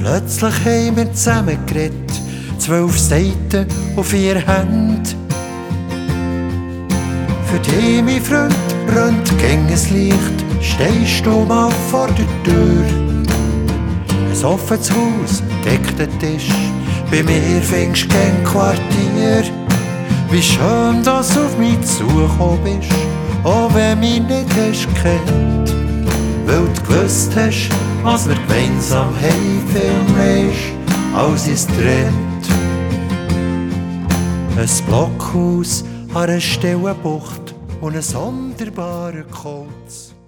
Plötzlich haben wir zusammen geredet, 12 Seiten auf 4 Hände. Für dich, mein Freund, brennt gegen ein Licht, stehst du mal vor der Tür. Ein offenes Haus, deckter Tisch, bei mir findest du kein Quartier. Wie schön, dass du auf mich zugekommen bist, auch wenn du mich nicht hast gekannt. Weil du gewusst hast, was wir gemeinsam haben, viel mehr ist, als uns trennt. Ein Blockhaus an einer stillen Bucht und ein sonderbarer Kauz.